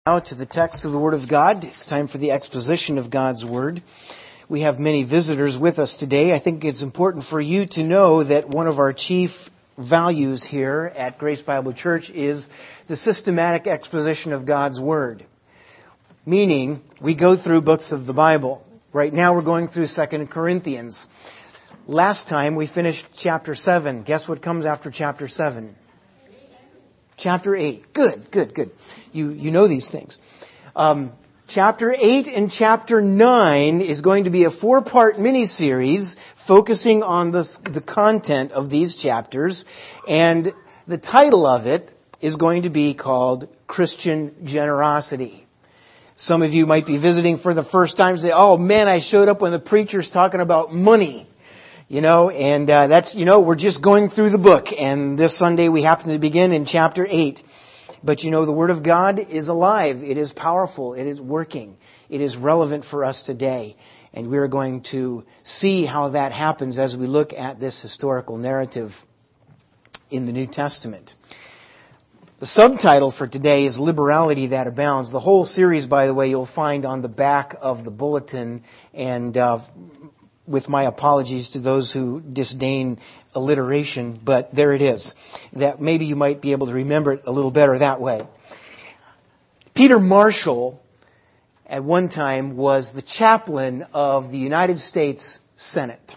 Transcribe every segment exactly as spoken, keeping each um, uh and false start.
Now to the text of the Word of God. It's time for the exposition of God's Word. We have many visitors with us today. I think it's important for you to know that one of our chief values here at Grace Bible Church is the systematic exposition of God's Word. Meaning, we go through books of the Bible. Right now we're going through Second Corinthians. Last time we finished chapter seven. Guess what comes after chapter seven? Chapter eight. Good, good, good. You you know these things. Um, chapter eight and chapter nine is going to be a four-part mini-series focusing on the, the content of these chapters. And the title of it is going to be called Christian Generosity. Some of you might be visiting for the first time and say, oh man, I showed up when the preacher's talking about money. You know, and uh, that's, you know, we're just going through the book. And this Sunday we happen to begin in chapter eight. But you know, the Word of God is alive. It is powerful. It is working. It is relevant for us today. And we're going to see how that happens as we look at this historical narrative in the New Testament. The subtitle for today is Liberality That Abounds. The whole series, by the way, you'll find on the back of the bulletin. And uh, with my apologies to those who disdain alliteration, but there it is. That maybe you might be able to remember it a little better that way. Peter Marshall, at one time, was the chaplain of the United States Senate.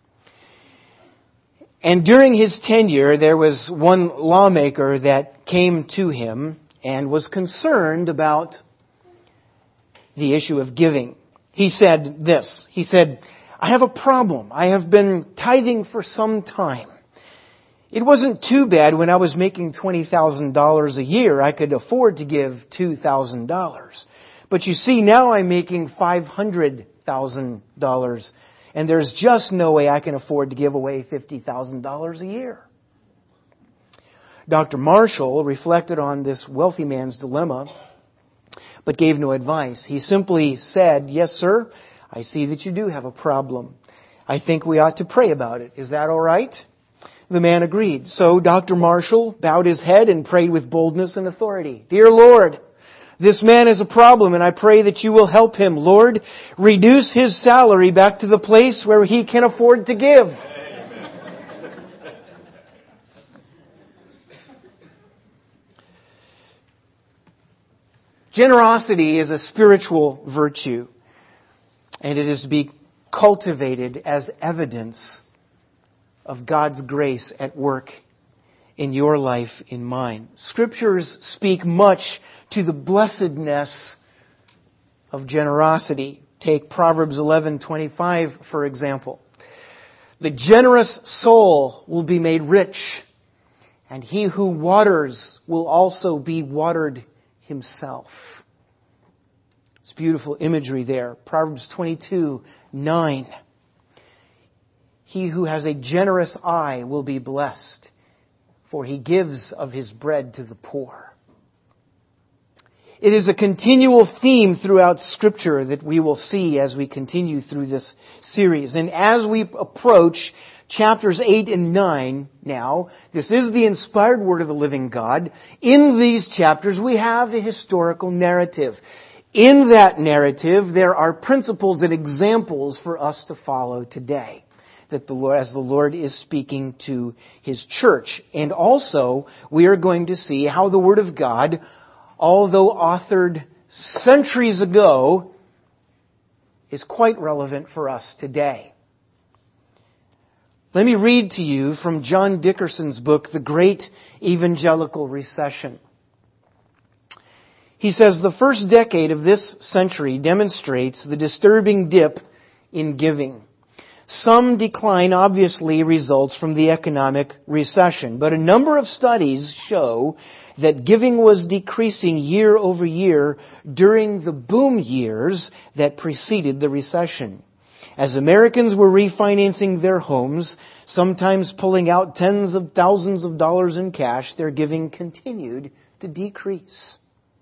And during his tenure, there was one lawmaker that came to him and was concerned about the issue of giving. He said this, he said, I have a problem. I have been tithing for some time. It wasn't too bad when I was making twenty thousand dollars a year. I could afford to give two thousand dollars. But you see, now I'm making five hundred thousand dollars. And there's just no way I can afford to give away fifty thousand dollars a year. Doctor Marshall reflected on this wealthy man's dilemma, but gave no advice. He simply said, yes, sir, I see that you do have a problem. I think we ought to pray about it. Is that all right? The man agreed. So Doctor Marshall bowed his head and prayed with boldness and authority. Dear Lord, this man has a problem and I pray that you will help him. Lord, reduce his salary back to the place where he can afford to give. Generosity is a spiritual virtue. And it is to be cultivated as evidence of God's grace at work in your life, in mine. Scriptures speak much to the blessedness of generosity. Take Proverbs eleven twenty-five, for example. The generous soul will be made rich, and he who waters will also be watered himself. It's beautiful imagery there. Proverbs twenty-two nine. He who has a generous eye will be blessed, for he gives of his bread to the poor. It is a continual theme throughout Scripture that we will see as we continue through this series. And as we approach chapters eight and nine now, this is the inspired Word of the living God. In these chapters we have a historical narrative. In that narrative, there are principles and examples for us to follow today, that the Lord, as the Lord is speaking to His church. And also, we are going to see how the Word of God, although authored centuries ago, is quite relevant for us today. Let me read to you from John Dickerson's book, The Great Evangelical Recession. He says, the first decade of this century demonstrates the disturbing dip in giving. Some decline obviously results from the economic recession, but a number of studies show that giving was decreasing year over year during the boom years that preceded the recession. As Americans were refinancing their homes, sometimes pulling out tens of thousands of dollars in cash, their giving continued to decrease.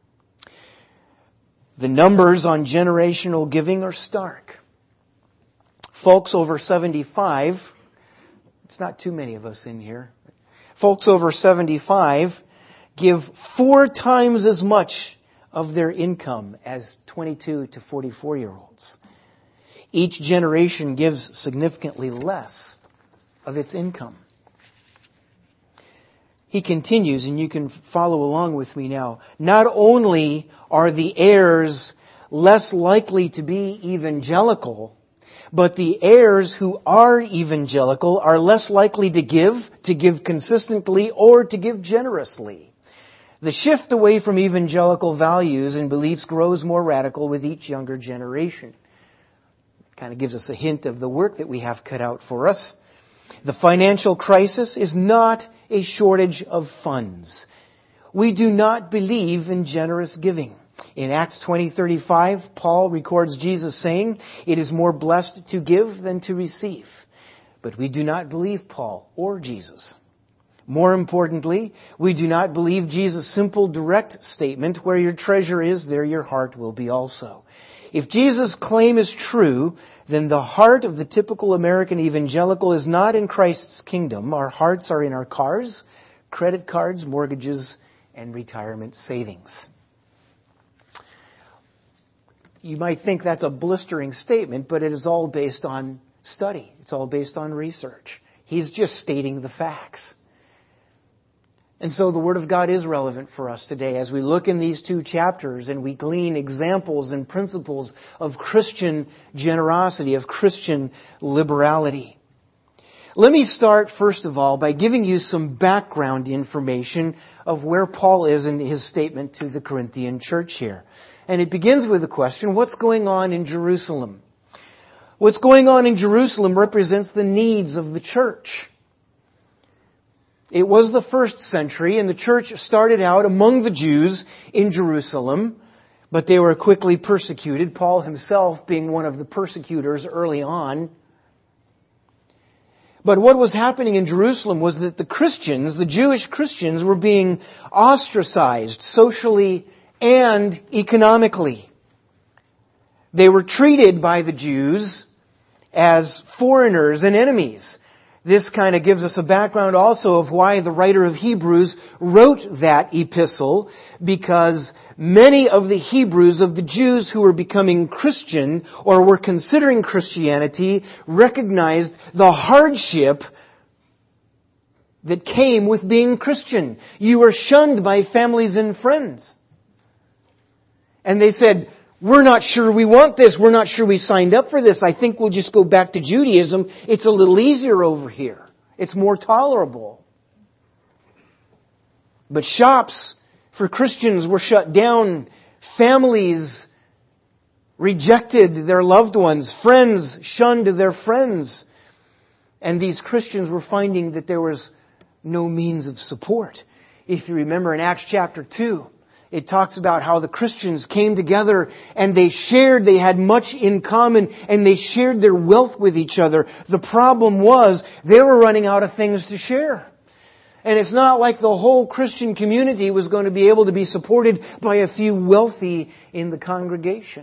The numbers on generational giving are stark. Folks over seventy-five, it's not too many of us in here, folks over seventy-five give four times as much of their income as twenty-two to forty-four-year-olds. Each generation gives significantly less of its income. He continues, and you can follow along with me now. Not only are the heirs less likely to be evangelical, but the heirs who are evangelical are less likely to give, to give consistently, or to give generously. The shift away from evangelical values and beliefs grows more radical with each younger generation. Kind of gives us a hint of the work that we have cut out for us. The financial crisis is not a shortage of funds. We do not believe in generous giving. In Acts twenty thirty-five, Paul records Jesus saying, "It is more blessed to give than to receive." But we do not believe Paul or Jesus. More importantly, we do not believe Jesus' simple, direct statement, "Where your treasure is, there your heart will be also." If Jesus' claim is true, then the heart of the typical American evangelical is not in Christ's kingdom. Our hearts are in our cars, credit cards, mortgages, and retirement savings. You might think that's a blistering statement, but it is all based on study. It's all based on research. He's just stating the facts. And so the Word of God is relevant for us today as we look in these two chapters and we glean examples and principles of Christian generosity, of Christian liberality. Let me start, first of all, by giving you some background information of where Paul is in his statement to the Corinthian church here. And it begins with the question, what's going on in Jerusalem? What's going on in Jerusalem represents the needs of the church. It was the first century, and the church started out among the Jews in Jerusalem, but they were quickly persecuted, Paul himself being one of the persecutors early on. But what was happening in Jerusalem was that the Christians, the Jewish Christians, were being ostracized socially and economically. They were treated by the Jews as foreigners and enemies. This kind of gives us a background also of why the writer of Hebrews wrote that epistle, because many of the Hebrews, of the Jews who were becoming Christian or were considering Christianity, recognized the hardship that came with being Christian. You were shunned by families and friends. And they said, "We're not sure we want this. We're not sure we signed up for this. I think we'll just go back to Judaism. It's a little easier over here. It's more tolerable." But shops for Christians were shut down. Families rejected their loved ones. Friends shunned their friends. And these Christians were finding that there was no means of support. If you remember in Acts chapter two, it talks about how the Christians came together and they shared, they had much in common, and they shared their wealth with each other. The problem was they were running out of things to share. And it's not like the whole Christian community was going to be able to be supported by a few wealthy in the congregation.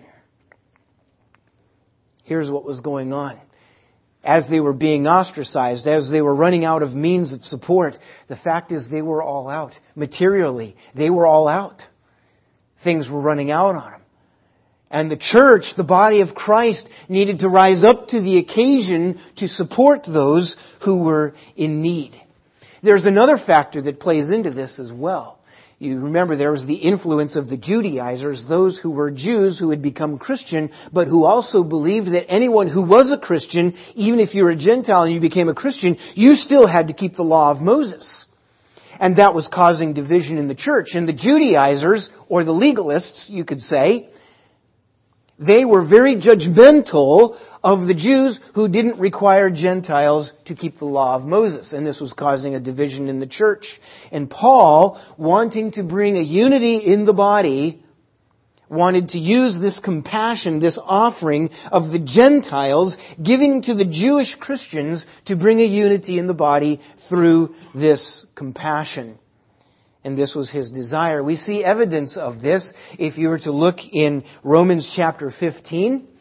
Here's what was going on. As they were being ostracized, as they were running out of means of support, the fact is they were all out. Materially, they were all out. Things were running out on them. And the church, the body of Christ, needed to rise up to the occasion to support those who were in need. There's another factor that plays into this as well. You remember there was the influence of the Judaizers, those who were Jews who had become Christian, but who also believed that anyone who was a Christian, even if you were a Gentile and you became a Christian, you still had to keep the law of Moses. And that was causing division in the church. And the Judaizers, or the legalists, you could say, they were very judgmental of the Jews who didn't require Gentiles to keep the law of Moses. And this was causing a division in the church. And Paul, wanting to bring a unity in the body, wanted to use this compassion, this offering of the Gentiles, giving to the Jewish Christians to bring a unity in the body through this compassion. And this was his desire. We see evidence of this if you were to look in Romans chapter fifteen.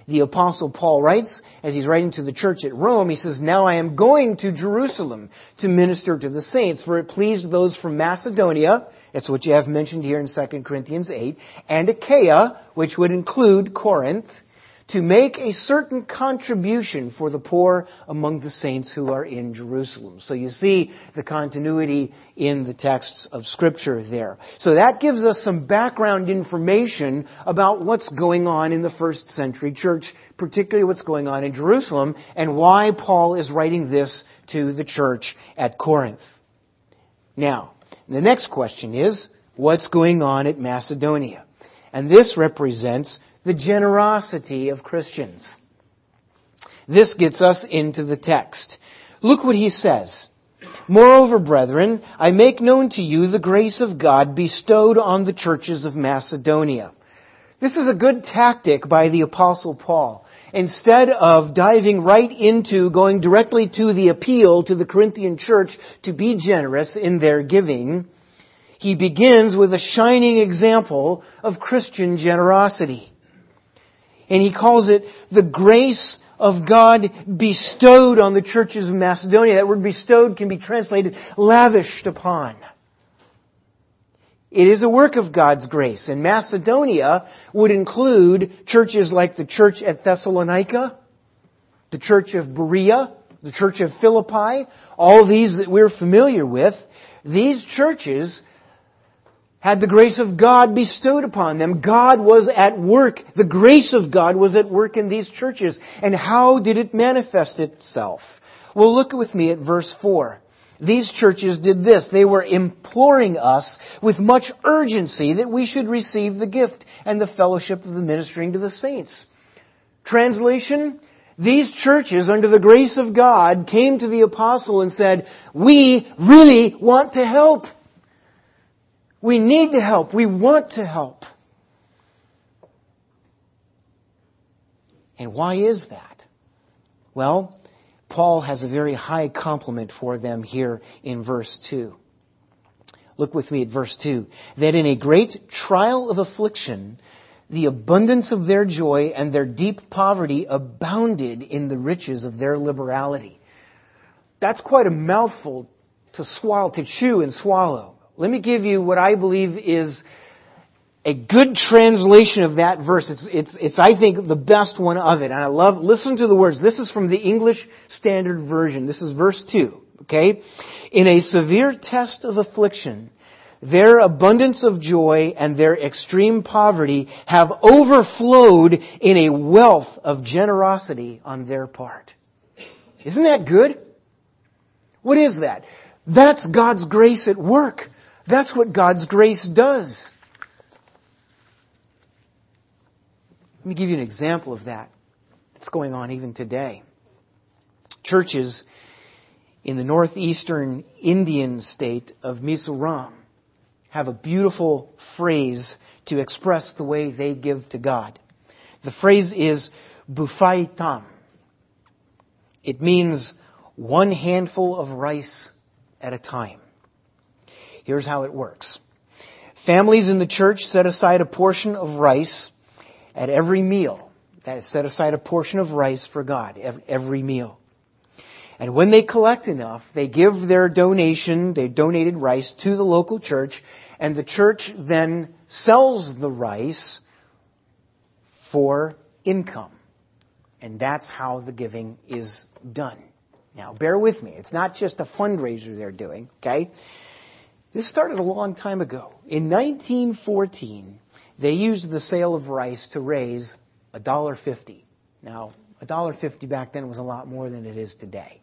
The Apostle Paul writes, as he's writing to the church at Rome, he says, "Now I am going to Jerusalem to minister to the saints, for it pleased those from Macedonia," that's what you have mentioned here in Second Corinthians eight, "and Achaia," which would include Corinth, "to make a certain contribution for the poor among the saints who are in Jerusalem." So you see the continuity in the texts of Scripture there. So that gives us some background information about what's going on in the first century church, particularly what's going on in Jerusalem, and why Paul is writing this to the church at Corinth. Now, the next question is, what's going on at Macedonia? And this represents the generosity of Christians. This gets us into the text. Look what he says. "Moreover, brethren, I make known to you the grace of God bestowed on the churches of Macedonia." This is a good tactic by the Apostle Paul. Instead of diving right into going directly to the appeal to the Corinthian church to be generous in their giving, he begins with a shining example of Christian generosity. And he calls it the grace of God bestowed on the churches of Macedonia. That word bestowed can be translated lavished upon. It is a work of God's grace. And Macedonia would include churches like the church at Thessalonica, the church of Berea, the church of Philippi, all these that we're familiar with. These churches had the grace of God bestowed upon them. God was at work. The grace of God was at work in these churches. And how did it manifest itself? Well, look with me at verse four. These churches did this. They were imploring us with much urgency that we should receive the gift and the fellowship of the ministering to the saints. Translation: these churches, under the grace of God, came to the apostle and said, "We really want to help. We need to help. We want to help." And why is that? Well, Paul has a very high compliment for them here in verse two. Look with me at verse two. "That in a great trial of affliction, the abundance of their joy and their deep poverty abounded in the riches of their liberality." That's quite a mouthful to swallow, to chew and swallow. Let me give you what I believe is a good translation of that verse. It's, it's, it's, I think, the best one of it. And I love, listen to the words. This is from the English Standard Version. This is verse two. Okay? "In a severe test of affliction, their abundance of joy and their extreme poverty have overflowed in a wealth of generosity on their part." Isn't that good? What is that? That's God's grace at work. That's what God's grace does. Let me give you an example of that. It's going on even today. Churches in the northeastern Indian state of Mizoram have a beautiful phrase to express the way they give to God. The phrase is "Bufai Tam." It means one handful of rice at a time. Here's how it works. Families in the church set aside a portion of rice at every meal. That is, set aside a portion of rice for God every meal. And when they collect enough, they give their donation, they donated rice to the local church, and the church then sells the rice for income. And that's how the giving is done. Now, bear with me. It's not just a fundraiser they're doing, okay? This started a long time ago. In nineteen fourteen, they used the sale of rice to raise one dollar fifty. Now, one dollar fifty back then was a lot more than it is today.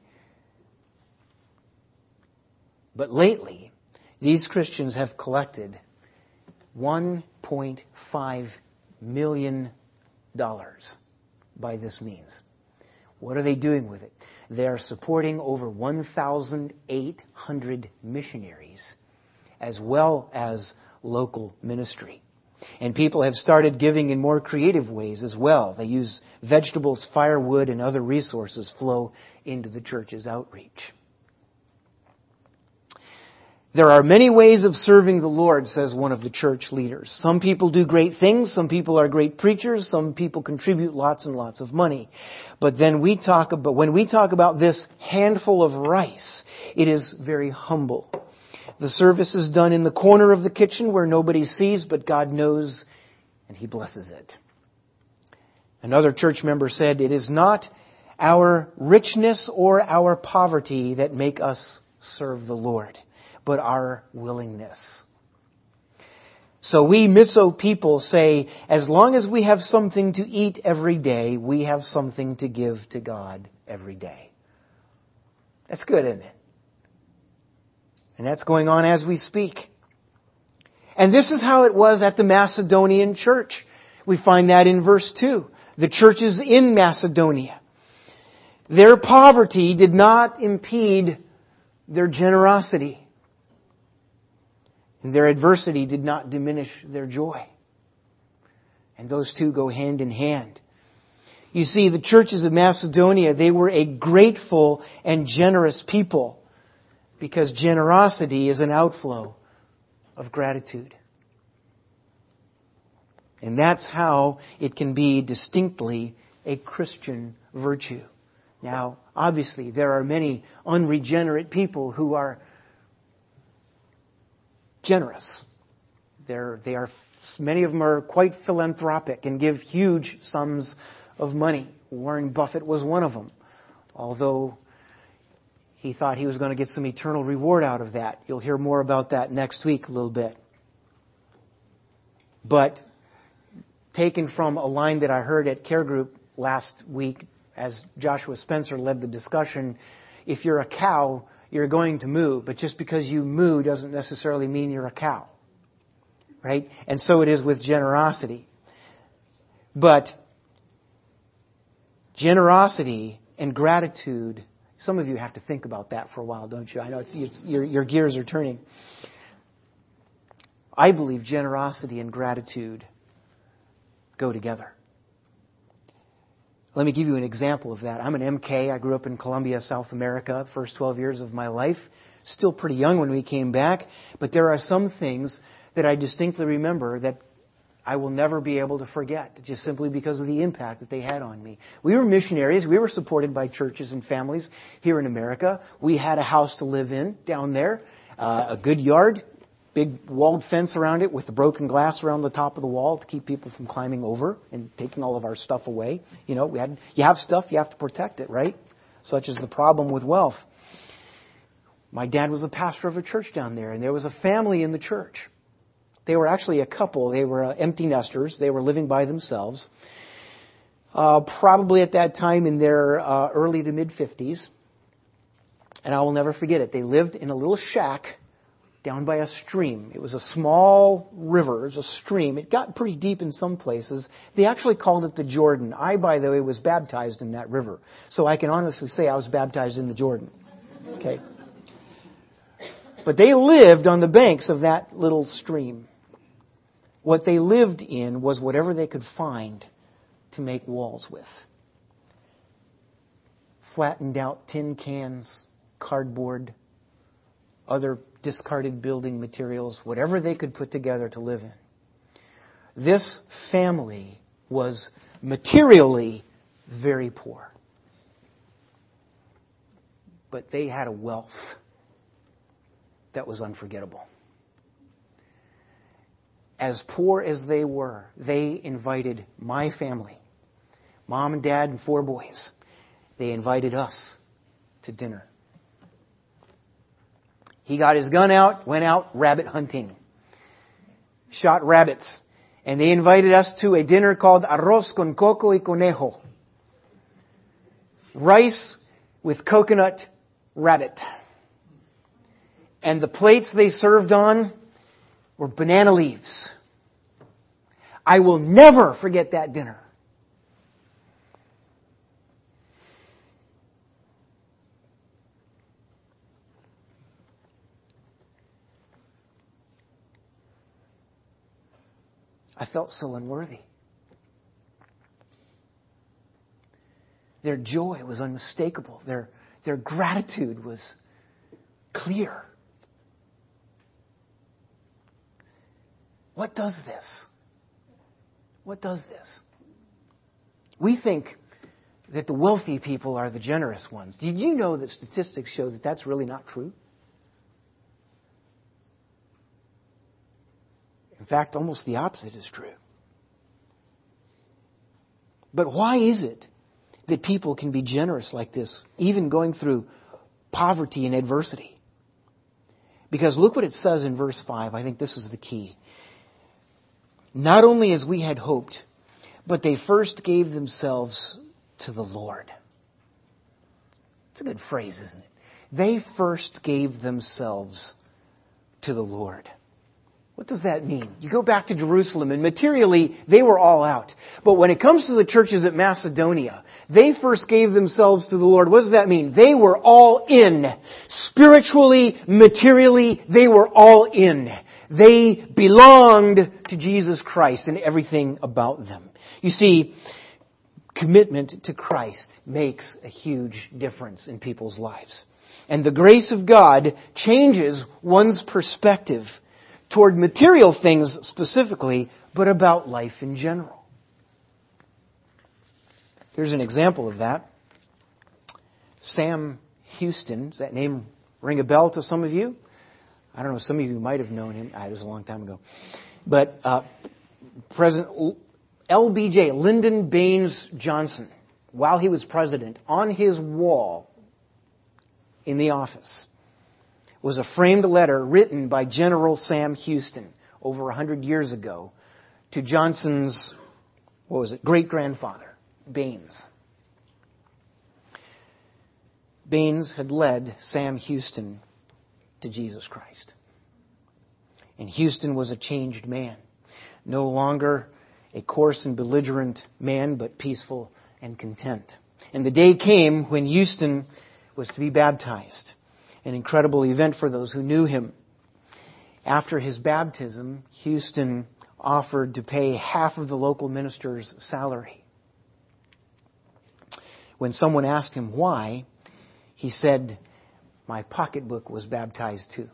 But lately, these Christians have collected one point five million dollars by this means. What are they doing with it? They are supporting over one thousand eight hundred missionaries as well as local ministry. And people have started giving in more creative ways as well. They use vegetables, firewood, and other resources flow into the church's outreach. There are many ways of serving the Lord, says one of the church leaders. Some people do great things. Some people are great preachers. Some people contribute lots and lots of money. But then we talk about, when we talk about this handful of rice, it is very humble. The service is done in the corner of the kitchen where nobody sees, but God knows, and He blesses it. Another church member said, it is not our richness or our poverty that make us serve the Lord, but our willingness. So we Miso people say, as long as we have something to eat every day, we have something to give to God every day. That's good, isn't it? And that's going on as we speak. And this is how it was at the Macedonian church. We find that in verse two. The churches in Macedonia. Their poverty did not impede their generosity. And their adversity did not diminish their joy. And those two go hand in hand. You see, the churches of Macedonia, they were a grateful and generous people because generosity is an outflow of gratitude. And that's how it can be distinctly a Christian virtue. Now, obviously, there are many unregenerate people who are generous. They're, they are, many of them are quite philanthropic and give huge sums of money. Warren Buffett was one of them, although he thought he was going to get some eternal reward out of that. You'll hear more about that next week a little bit. But taken from a line that I heard at Care Group last week as Joshua Spencer led the discussion, if you're a cow, you're going to moo, but just because you moo doesn't necessarily mean you're a cow. Right? And so it is with generosity. But generosity and gratitude, some of you have to think about that for a while, don't you? I know it's, your, your gears are turning. I believe generosity and gratitude go together. Let me give you an example of that. I'm an M K. I grew up in Colombia, South America, the first twelve years of my life. Still pretty young when we came back. But there are some things that I distinctly remember that I will never be able to forget, just simply because of the impact that they had on me. We were missionaries. We were supported by churches and families here in America. We had a house to live in down there, uh, a good yard, big walled fence around it with the broken glass around the top of the wall to keep people from climbing over and taking all of our stuff away. You know, we had, you have stuff, you have to protect it, right? Such is the problem with wealth. My dad was a pastor of a church down there, and there was a family in the church. They were actually a couple. They were uh, empty nesters. They were living by themselves. Uh, probably at that time in their uh, early to mid-fifties. And I will never forget it. They lived in a little shack down by a stream. It was a small river. It was a stream. It got pretty deep in some places. They actually called it the Jordan. I, by the way, was baptized in that river. So I can honestly say I was baptized in the Jordan. Okay. But they lived on the banks of that little stream. What they lived in was whatever they could find to make walls with. Flattened out tin cans, cardboard, other discarded building materials, whatever they could put together to live in. This family was materially very poor. But they had a wealth that was unforgettable. As poor as they were, they invited my family, mom and dad and four boys. They invited us to dinner. He got his gun out, went out rabbit hunting, shot rabbits. And they invited us to a dinner called Arroz con Coco y Conejo. Rice with coconut rabbit. And the plates they served on were banana leaves. I will never forget that dinner. I felt so unworthy. Their joy was unmistakable. Their, their gratitude was clear. What does this? What does this? We think that the wealthy people are the generous ones. Did you know that statistics show that that's really not true? In fact, almost the opposite is true. But why is it that people can be generous like this, even going through poverty and adversity? Because look what it says in verse five. I think this is the key. Not only as we had hoped, but they first gave themselves to the Lord. It's a good phrase, isn't it? They first gave themselves to the Lord. What does that mean? You go back to Jerusalem, and materially, they were all out. But when it comes to the churches at Macedonia, they first gave themselves to the Lord. What does that mean? They were all in. Spiritually, materially, they were all in. They belonged to Jesus Christ and everything about them. You see, commitment to Christ makes a huge difference in people's lives. And the grace of God changes one's perspective toward material things specifically, but about life in general. Here's an example of that. Sam Houston. Does that name ring a bell to some of you? I don't know, some of you might have known him. Ah, it was a long time ago. But uh, President L B J, Lyndon Baines Johnson, while he was president, on his wall in the office was a framed letter written by General Sam Houston over a hundred years ago to Johnson's, what was it, great-grandfather, Baines. Baines had led Sam Houston to Jesus Christ. And Houston was a changed man. No longer a coarse and belligerent man, but peaceful and content. And the day came when Houston was to be baptized. An incredible event for those who knew him. After his baptism, Houston offered to pay half of the local minister's salary. When someone asked him why, he said, "My pocketbook was baptized too."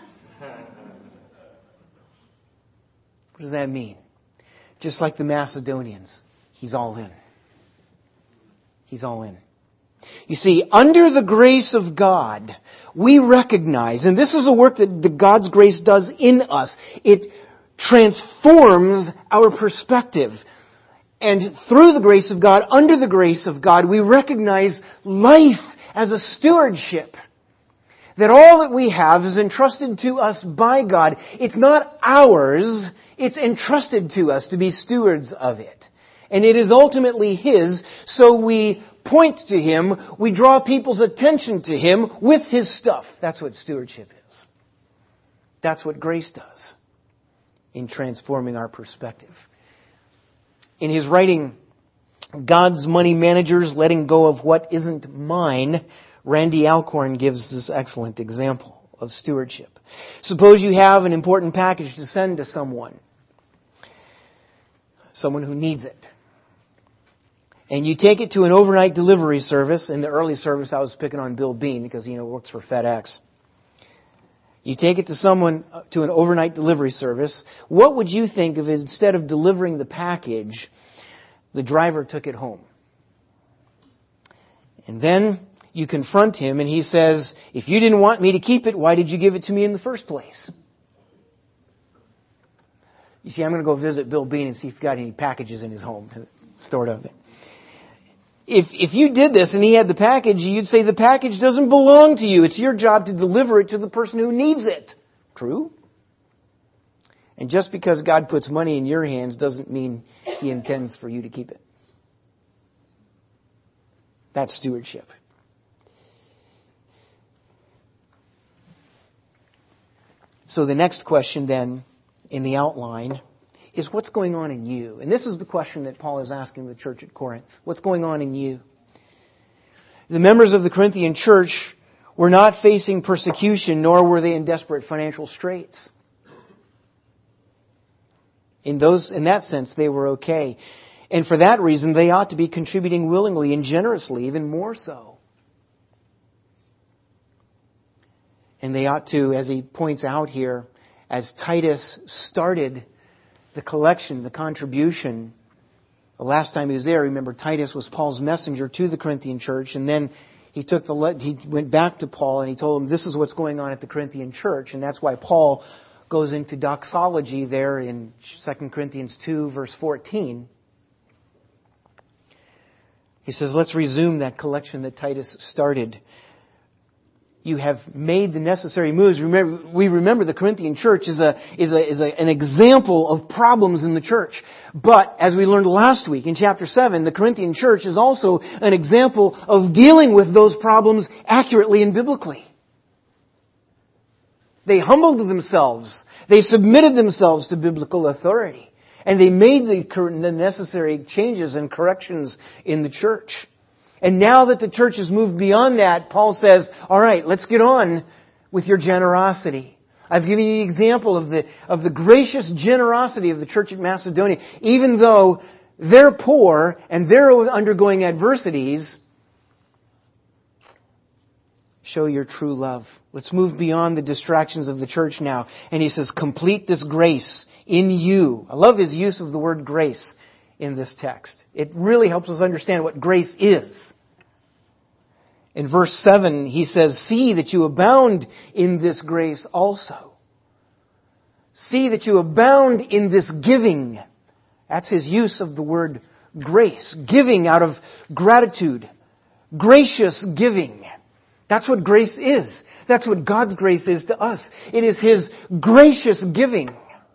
What does that mean? Just like the Macedonians, he's all in. He's all in. You see, under the grace of God, we recognize, and this is a work that the God's grace does in us, it transforms our perspective. And through the grace of God, under the grace of God, we recognize life as a stewardship. That all that we have is entrusted to us by God. It's not ours, it's entrusted to us to be stewards of it. And it is ultimately His, so we point to Him, we draw people's attention to Him with His stuff. That's what stewardship is. That's what grace does in transforming our perspective. In his writing, God's Money Managers, Letting Go of What Isn't Mine, Randy Alcorn gives this excellent example of stewardship. Suppose you have an important package to send to someone, someone who needs it. And you take it to an overnight delivery service. In the early service, I was picking on Bill Bean because, you know, works for FedEx. You take it to someone, to an overnight delivery service. What would you think if instead of delivering the package, the driver took it home? And then you confront him and he says, "If you didn't want me to keep it, why did you give it to me in the first place?" You see, I'm going to go visit Bill Bean and see if he's got any packages in his home stored up. If if you did this and he had the package, you'd say the package doesn't belong to you. It's your job to deliver it to the person who needs it. True? And just because God puts money in your hands doesn't mean He intends for you to keep it. That's stewardship. So the next question then in the outline is what's going on in you? And this is the question that Paul is asking the church at Corinth. What's going on in you? The members of the Corinthian church were not facing persecution, nor were they in desperate financial straits. In those, in that sense, they were okay. And for that reason, they ought to be contributing willingly and generously, even more so. And they ought to, as he points out here, as Titus started the collection, the contribution. The last time he was there, remember, Titus was Paul's messenger to the Corinthian church, and then he took the le- he went back to Paul and he told him this is what's going on at the Corinthian church, and that's why Paul goes into doxology there in Second Corinthians two, verse fourteen. He says, let's resume that collection that Titus started. You have made the necessary moves. Remember, we remember the Corinthian church is a is a is a, an example of problems in the church. But as we learned last week in chapter seven, the Corinthian church is also an example of dealing with those problems accurately and biblically. They humbled themselves. They submitted themselves to biblical authority. And they made the the necessary changes and corrections in the church. And now that the church has moved beyond that, Paul says, all right, let's get on with your generosity. I've given you the example of the, of the gracious generosity of the church at Macedonia. Even though they're poor and they're undergoing adversities, show your true love. Let's move beyond the distractions of the church now. And he says, complete this grace in you. I love his use of the word grace in this text. It really helps us understand what grace is. In verse seven, he says, see that you abound in this grace also. See that you abound in this giving. That's his use of the word grace. Giving out of gratitude. Gracious giving. That's what grace is. That's what God's grace is to us. It is His gracious giving.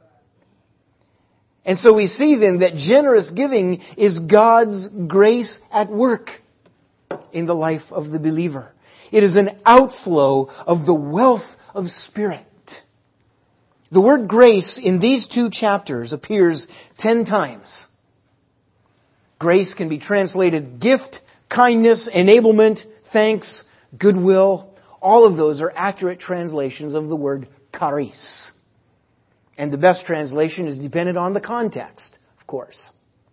And so we see then that generous giving is God's grace at work in the life of the believer. It is an outflow of the wealth of Spirit. The word grace in these two chapters appears ten times. Grace can be translated gift, kindness, enablement, thanks, goodwill. All of those are accurate translations of the word charis. And the best translation is dependent on the context, of course.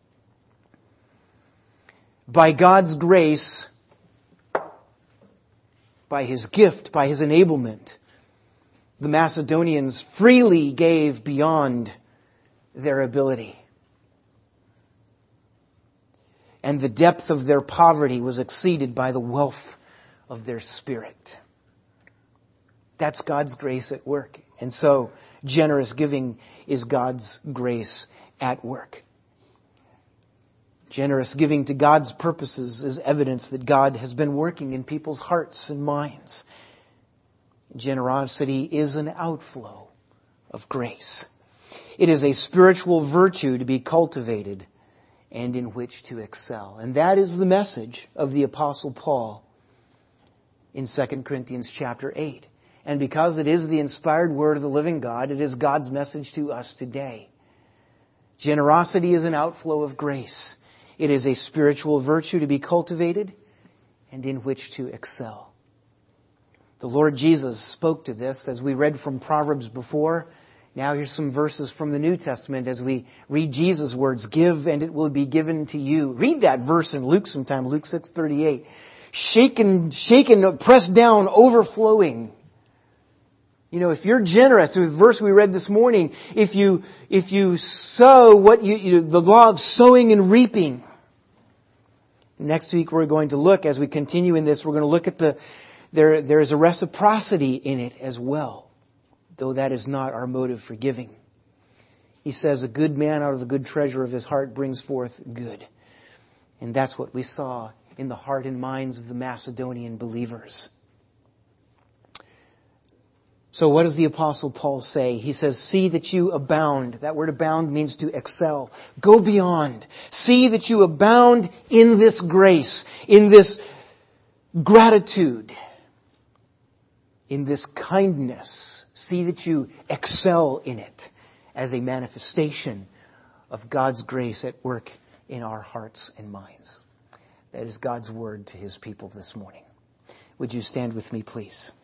By God's grace, by His gift, by His enablement, the Macedonians freely gave beyond their ability. And the depth of their poverty was exceeded by the wealth of their spirit. That's God's grace at work. And so, generous giving is God's grace at work. Generous giving to God's purposes is evidence that God has been working in people's hearts and minds. Generosity is an outflow of grace. It is a spiritual virtue to be cultivated and in which to excel. And that is the message of the Apostle Paul in Second Corinthians chapter eight. And because it is the inspired word of the living God, it is God's message to us today. Generosity is an outflow of grace. It is a spiritual virtue to be cultivated and in which to excel. The Lord Jesus spoke to this as we read from Proverbs before. Now here's some verses from the New Testament as we read Jesus' words. Give and it will be given to you. Read that verse in Luke sometime, Luke six thirty-eight. Shaken, shaken, pressed down, overflowing. You know, if you're generous, the verse we read this morning, if you if you sow what you, you the law of sowing and reaping. Next week we're going to look, as we continue in this, we're going to look at the there there is a reciprocity in it as well, though that is not our motive for giving. He says, a good man out of the good treasure of his heart brings forth good. And that's what we saw in the heart and minds of the Macedonian believers. So what does the Apostle Paul say? He says, see that you abound. That word abound means to excel. Go beyond. See that you abound in this grace, in this gratitude, in this kindness. See that you excel in it as a manifestation of God's grace at work in our hearts and minds. That is God's word to His people this morning. Would you stand with me, please?